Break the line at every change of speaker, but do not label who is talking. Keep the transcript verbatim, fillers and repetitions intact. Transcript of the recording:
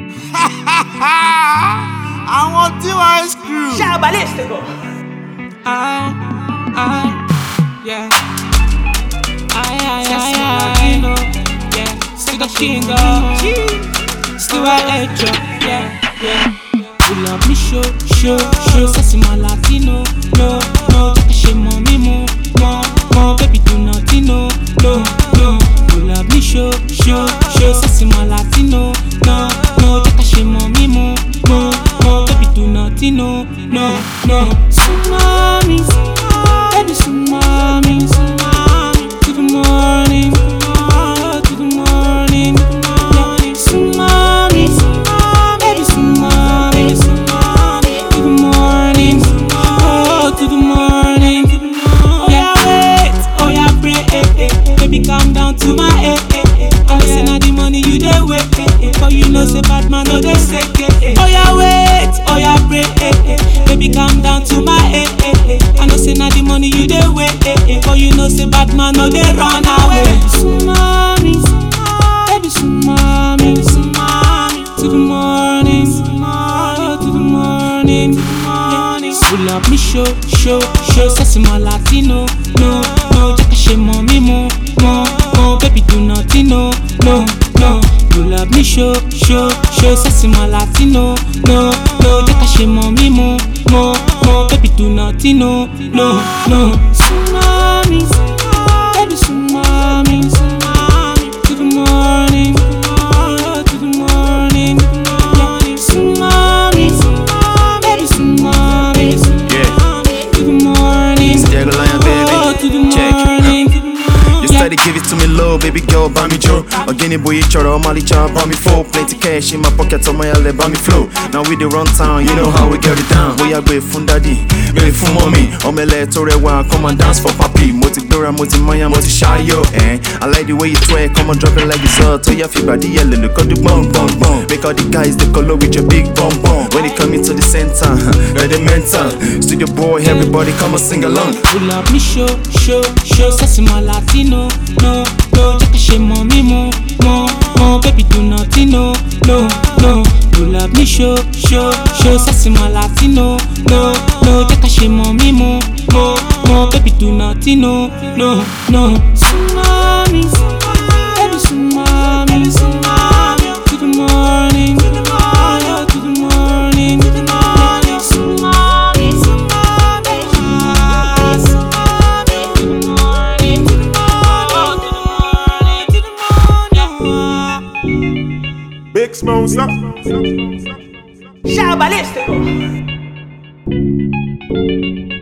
Àwọn tí wọ́n screw.
Shabalistico.
I, I, yeah. I, I, I, I, yeah. Still the king of, still I hate you, yeah, yeah. You love me, show, show, show. Sassy my Latino, no, no. Take a shame on me, more, more, more. Baby, do nothing, no, no, no. You love me, show, show, show. Sassy my Latino, no, no. Take a shame on me, more, more, more. Baby, do nothing, no, no, no. Tsunami, baby, tsunami, tsunami. To the morning, oh, to the morning, yeah. Tsunami, baby, tsunami, tsunami. To the morning, oh, to the morning. Oh yeah, wait, oh yeah, pray, eh, eh. Baby, calm down to my eh, eh, eh. I say now the money you dey wait, eh, eh. But you know say bad man no dey say, eh, eh. Oh yeah, wait, oh yeah, pray, eh, eh. Baby, calm down to my eh, eh, eh. I know say now the money you dey wait, eh, eh. But you know say bad man no dey run away. Tsunami, baby, tsunami, tsunami. To the morning, oh, to the morning, yeah. You love me, show, show, show. Sassy my Latino, no, no. Take a shame on me, more, more, more. Baby, do nothing, no, no, no. You love me, show, show, show. Sassy my Latino, no, no. Take a shame on me, more, more, more. Baby, do nothing, no, no, no. Tsunami, baby, tsunami, tsunami. To the morning, oh, to the morning, yeah. Tsunami, baby, tsunami, tsunami. To the morning,
Diego Lion, baby.
oh, to the
Check.
morning.
You steady give it to me low, baby girl, buy me Joe. Again, boy, you try to Mali child, buy me four. Plenty cash in my pocket, on my alley, buy me flow. Now we the run town, you know how we get it down. We are great fun daddy, great fun mommy. On my left, or one, come and dance for papi. Moti Dora, Moti Maya, Moti Shayo, eh? I like the way you twerk, come and drop it like it's all. To your feet, body, yellow, look at the bum, bum, bum. Make all the guys, they color with your big bum, bum. When it come into the center, ready mental. Studio boy, everybody come and sing along.
You love me, show, show, show. Sassy my Latino, no, no. Take a shame on me, more, more, more. Baby, do nothing, no, no, no. You love me, show, show, show. Sassy my Latino, no, no. Take a shame on me, more, more, more. Baby, do nothing, no, no, no. Tsunami, baby, tsunami, tsunami. To the morning, oh, to the morning, yeah. Tsunami, baby, tsunami. To the morning, oh, to the morning, to the morning, yeah.
Big Smosa.
Shabalistico.